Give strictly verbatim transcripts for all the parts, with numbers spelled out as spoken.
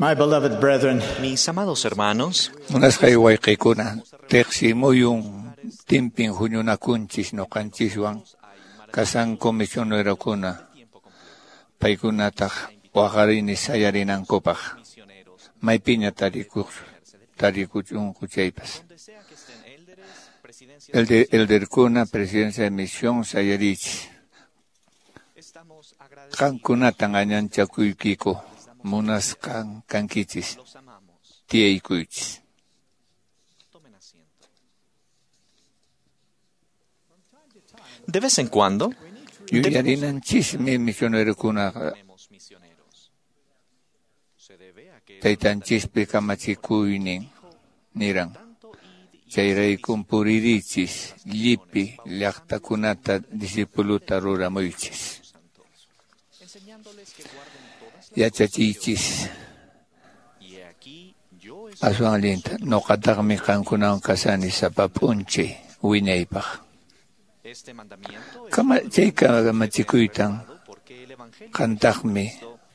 My beloved brethren, Mis amados hermanos, Unas kaywaykikuna, teqsimuyun timpin huñunakunchis noqanchiswan kasan comisionerakuna paykunataq waqarini sayarinankupaq maypiña tarikuq tarikuchunquchaypas. Elder, elderkuna presidencia de misión sayarichis. Qankunatan añanchakuykiku munasqan kankichis tiyaykuychis. de vez en cuando, Yuyarinanchismi misionerokunaqa taytanchispi kamachikuynin niran. Chayraykum puririchis llipi llaqtakunata discipuluta ruramuychis. Yachachichis aswan alinta noqataqmi qankunawan kasani sapap'unchay wiñaypaq. Kama chay kamachikuytan qantaqmi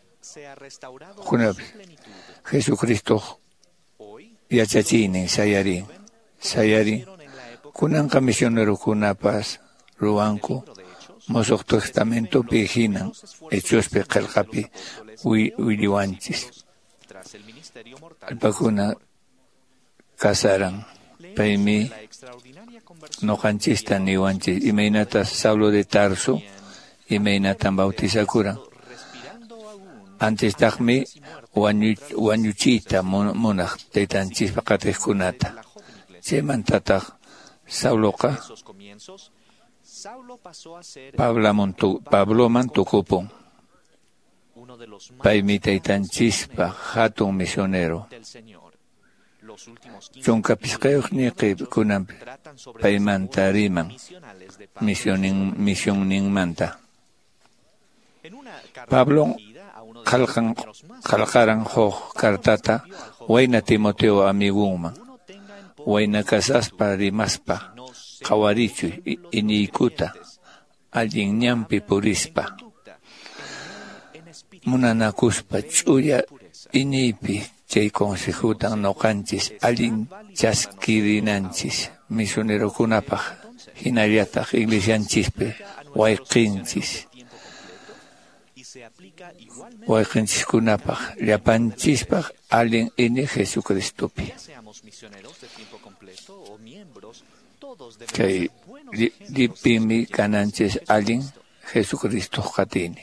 hunap Jesucristo yachachinin sayarin sayarin kunanqa misionerokunapas ruwanku Mosuq Testamentopi hinan Hechospi qillqapi williwanchis. Alpakuna kasaran paymi noqanchista niwanchis imaynatas Saulo de Tarso imaynatan bautizakuran. Antes taqmi wañuchiyta munaq taytanchispa qatiqkunata. Chaymantataq Sauloqa Pabloman tukupun. Paymi taytanchispa hatun misionero. Chunkapisqayuqniqi kunanpi paymanta riman misionninmanta. Pablo qalqan qalqaran huk kartata wayna Timoteo amigunman. Wayna kasaspa rimaspa qawarichuy iniykuta allin ñanpi purispa munanakuspa ch'uya iniypi chay consejutan noqanchis allin chaskirinanchis misionerokunapaq hinallataq iglesianchispi wayqinchis wayqinchiskunapaq llapanchispaq allin ini Jesucristopi. Kay dipimi kananchis allin Jesucristo qatini.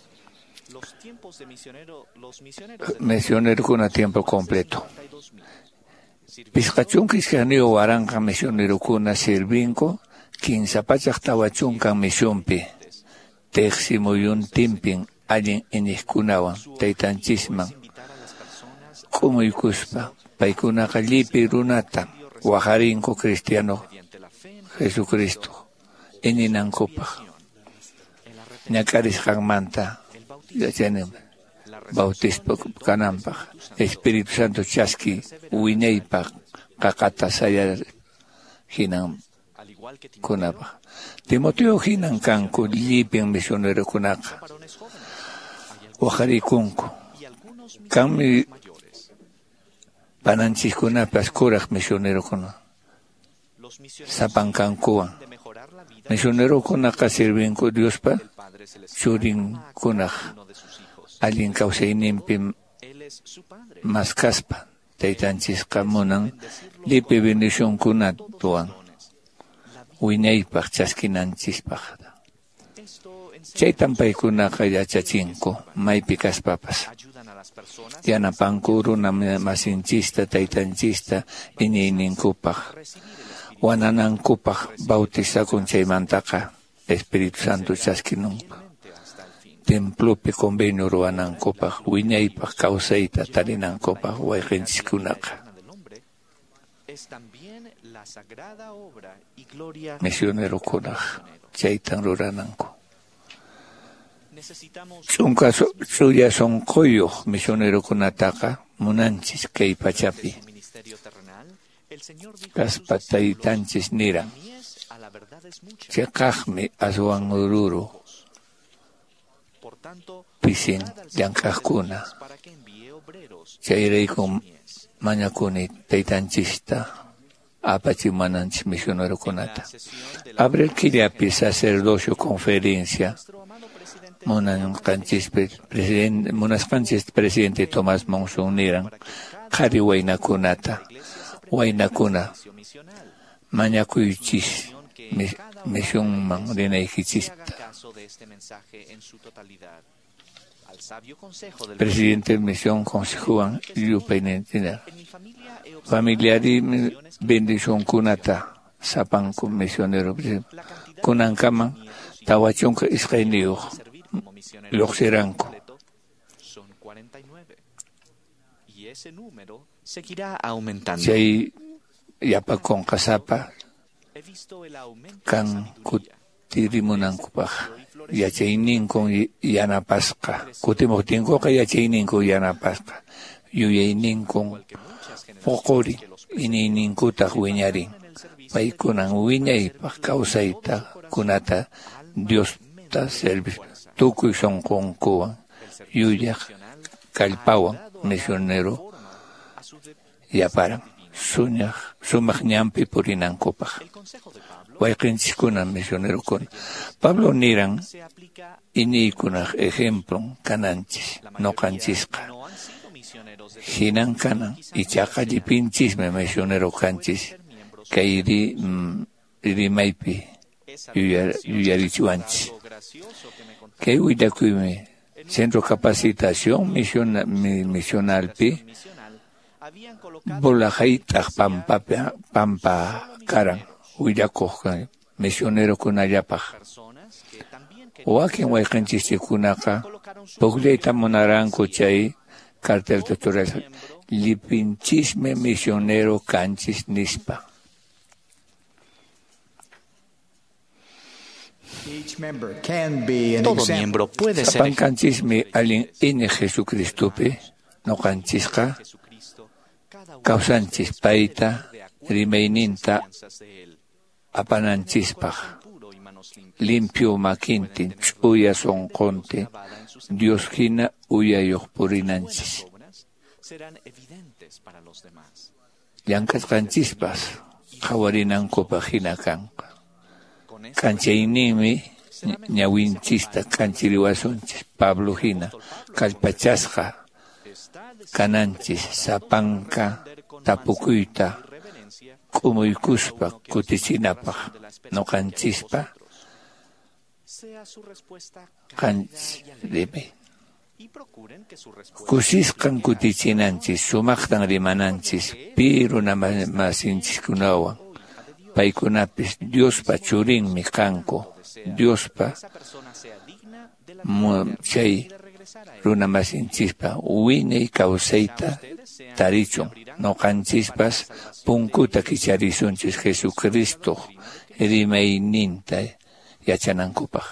Misionero kuna tiempo completo. Pisqachunkis kaniyo waranqa misionero kuna sirvinko kinsapachaq tawachunkan misionpi. Teqsimuyun timpin allin iniqkunawan taytanchisman q'umuykuspa paykunaqa llipi runata waqarinku cristiano Jesucristo ininankupaq ñakarisqanmanta yachanim bautispo kananpaq Espíritu Santo chaski wiñaypaq qaqata sayar hinan kunapaq. Timoteo hinan kanku llipin misionerokunaqa waqarikunku kanmi pananchikkunapas kuraq misionerokuna sapankankuwan misionerokunaqa sirvinku Diospa churinkunaq allin kawsayninpi maskaspa taytanchisqa munan llipi bendicionkunatuwan wiñaypaq chaskinanchispaq. Chaytan paykunaqa yachachinku maypi kaspapas yanapanku runa masinchista taytanchista iniyninkupaq wananankupaq bautizakun chaymantaqa Espíritu Santo chaskinunqa templopi convenio ruwanankupaq wiñaypaq kawsayta tarinankupaq wayqinchiskunaqa misionerokunaq chaytan rurananku. Chunka suya sonquyuq misionerokunataqa munanchis kay pachapi kaspa taytanchis niran chayqaqmi aswan ururu pisin llank'aqkuna chayraykum mañakuni taytanchista apachimananchis misionerokunata. Abril killapi sacerdocio conferencia munasqanchis presidente munasqanchis presidente Tomás Monzón niran qhari waynakunata waynakuna mañakuychis misionman rinaykichista. Presidente de Misión Consejuan Yupainetina. Familiari bendición kunata sapan con misionero. Kunankama tawachonka isqayniyuq lluqsiranku. Son cuarenta y nueve. Y ese número seguirá aumentando. Chay yapakon kasapa kan kutirimunankupaq. Yachayninkun yanapasqa kutimuqtinkuqa yachayninkun yanapasqa yuyayninkun puquri iniyninkutaq wiñarin paykunan wiñaypaq kawsayta kunata Diosta servis tukuy sonqunkuwan yuyaq kallpawan misionero yaparan suñaq sumaq ñampi purinankupaq wayqinchiskuna misionerokuna Pablo niran iniykunaq ejemplo kananchis noqanchisqa hinan kanan ichaqa llipinchismi misionero kanchis kay ri rimaypi yuyarichiwanchis kay willakuymi centro capacitación misional misionalpi bulaqaytaq pampa pampa karan willakuq misionero kunallapaq wakin wayqinchikkunaqa puqllayta munaranku chay cartel tutorial llipinchismi misionero kanchis nispa. Todo miembro puede ser sapan kanchismi allin ini Jesucristupi noqanchisqa kawsanchis payta rimayninta apananchispaq limpio makintin ch'uya sonqonti Dios hina uyayuq purinanchis llank'asqanchispas qhawarinankupaq hina kanqa kanchaynimi ñawinchista kanchiriwasunchis Pablo hina kallpachasqa kananchis sapanka tapukuyta kumuykuspa kutichinapaq noqanchispa kanchis kusisqan kutichinanchis sumaqtan rimananchis pi runa masinchikunawan paykunapis Diospa churinmi kanku Diospa chay runa masinchispa wiñay kawsayta tarichun noqanchispas punkuta kicharisunchis Jesucristo rimayninta yachanankupaq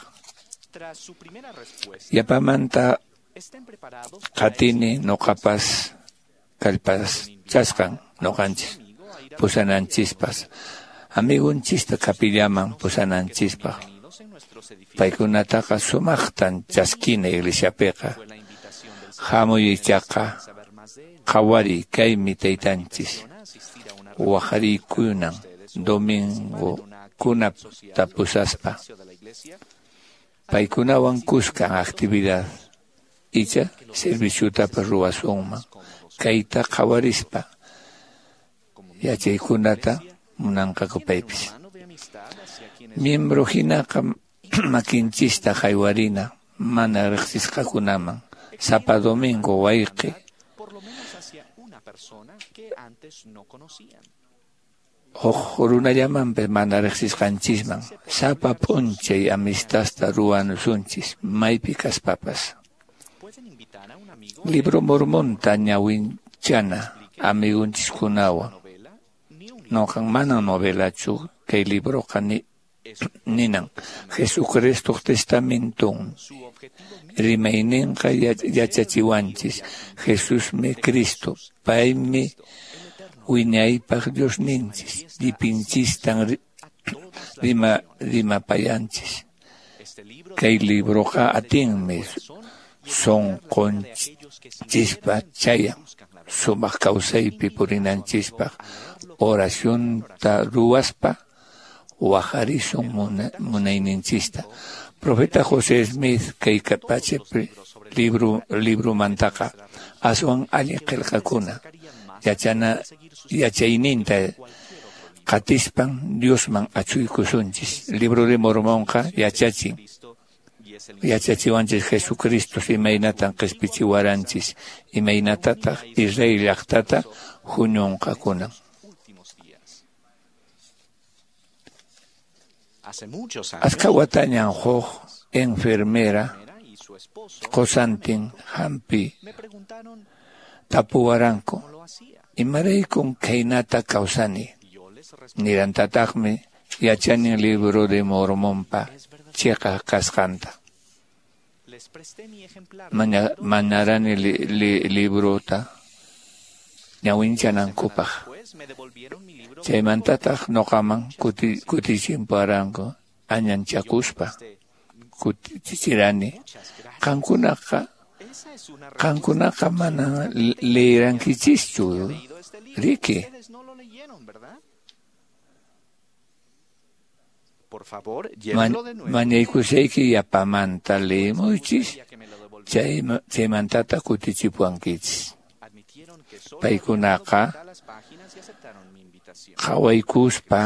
yapamanta qatini noqapas kallpachasqan noqanchis pusananchispas amigunchista kapillaman pusananchispaq paykunataqa sumaqtan chaskina iglesiapiqa hamuychaqa qhawari kaymi taytanchis waqariykunan domingo kunapta pusaspa paykunawan kuskan actividad icha serviciutapas ruwasunman kayta qhawarispa yachaykunata munanqaku paypis miembro hinaqa makinchista haywarina mana riqsisqakunaman sapa domingo wayqi huk runallamanpi mana riqsisqanchisman sapa p'unchay amistasta ruwanusunchis maypi kaspapas libro mormonta ñawinchana amigunchikunawan noqan mana novelachu kay libroqa ni ninan Jesucristo testamentun rimayninqa yachachiwanchis Jesusmi Cristo paymi wiñaypaq Diosninchis llipinchistan rima rimapayanchis kay libroqa atinmi sonqonchis chispa chaya sumaq kawsaypi purinanchispaq oración ta ruwaspa waqarisun munayninchista. Profeta José Smith kay kapachepi libro libro mantaqa aswan ali qillqakuna yachana yachayninta qatispan Diosman achuykusunchis. Libro de Mormonqa yachachin yachachiwanchis Jesucristo imaynatan qhispichiwaranchis imaynatataq Israel llaqtata huñunqakuna. Asqa watañan huk enfermera qosantin hampi tapuwaranku imaraykun kaynata kawsani nirantataqmi yachanin libro de Mormonpa chiqa kasqanta. Manarani li, li, librota ñawinchanankupak chaymantataq noqaman kuti kutichimparanku añanchakuspa kutichirani qankunaqa qankunaqa mana leerankichischu riki mañaykusayki yapamanta leemuychis chay chaymantata kutichipuankichis. Paykunaqa qhawaykuspa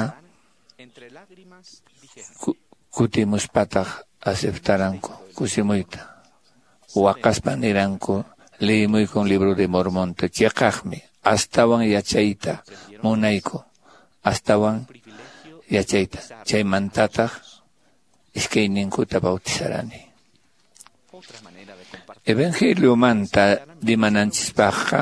kutimuspataq aceptaranku kusimuyta waqaspa niranku leemuykun libro de Mormonta chiqaqmi astawan yachayta munayku astawan yachayta chaymantataq iskayninkuta bautizarani. Evangelio manta dimananchispaqqa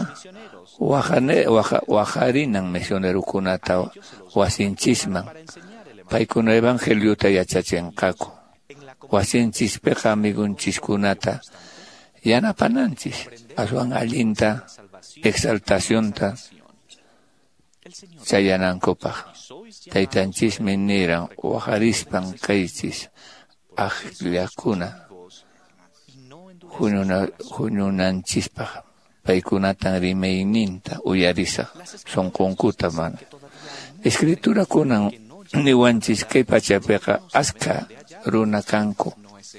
waqarinan misionerukunata wasinchisman paykuna evangeliota yachachinqaku wasinchispiqa amigunchiskunata yanapananchis aswan allinta exaltacionta chayanankupaq taytanchismi niran waqarispan kaychis aqllakuna huñunanchispaq paykunatan rimayninta uyarisaq sunqunkuta mana. Escritura kunan niwanchis kay pachapiqa asqa runa kanku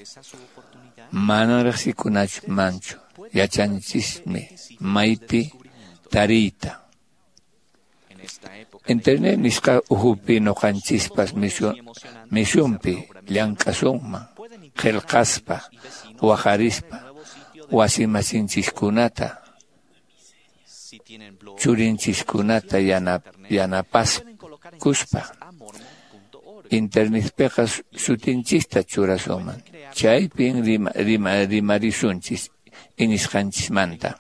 mana riqsikunachmanchu yachanchismi maypi tariyta. Internet nisqa uhupi noqanchispas misión misionpi llank'asunman qillqaspa waqarispa wasimasinchikkunata churinchikkunata yanap yanapaskuspa internetpiqa sutinchista churasuman chaypin rima, rima, rimarisunchis inisqanchismanta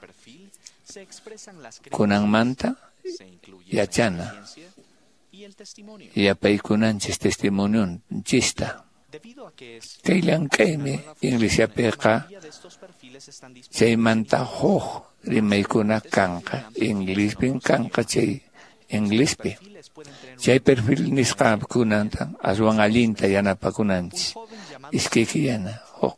kunanmanta yachana yapaykunanchis testimonionchista kayllankaymi Iglesiapiqa chaymanta huk rimaykuna kanqa Inglespi kanqa chay Inglespi chay perfil nisqakunanta aswan allinta yanapakunanchis iskayki yana huk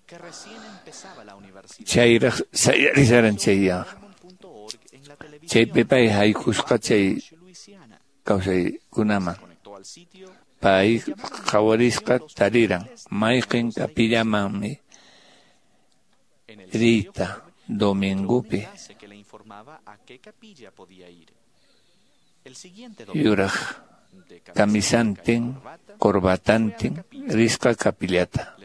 chayraq sayarisaran chayqa chaypi pay haykusqa chay kawsaykunaman pay qawarisqa tariran mayqin kapillamanmi riyta domingupi yuraq kamisantin corbatantin risqa kapillata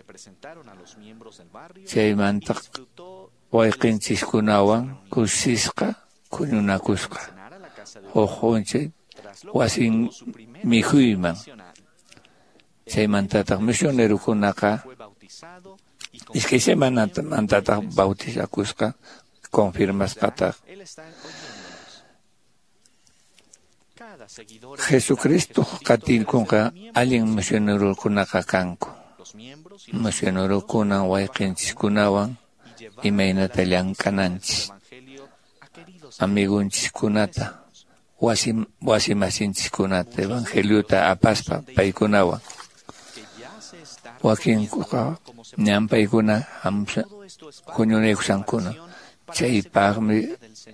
chaymanta wayqinchikkunawan kusisqa kuñunakusqa uqunchik wasin mijuyman chaymantataq misionerukunaqa iskay semanantataq bautizakusqa confirmasqataq Jesucristo qatinkunqa allin misionerukunaqa kanku misionerukunan wayqinchikkunawan imaynata llamkananchis amigunchikkunata wasim wasimasinchikkunata evangeliota apaspa paykunawan wakinkuqa ñan paykuna hamsa huñunaykusankuna chaypaqmi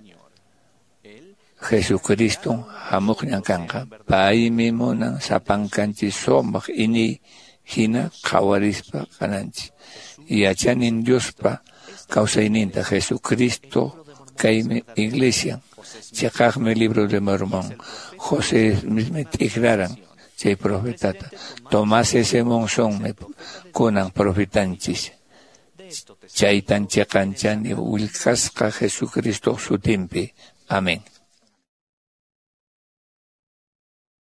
Jesucristo hamuqñan kanqa paymi munan sapankanchis sumaq ini hina qawarispa kananchis yachanin Diospa kawsayninta Jesucristo kaymi iglesia chayqaqmi libro de Mormón José mismi tikraran chay profetata Tomás ese monzonmi kunan profetanchis chaytan chayqanchani willkasqa Jesucristo sutinpi. Amén.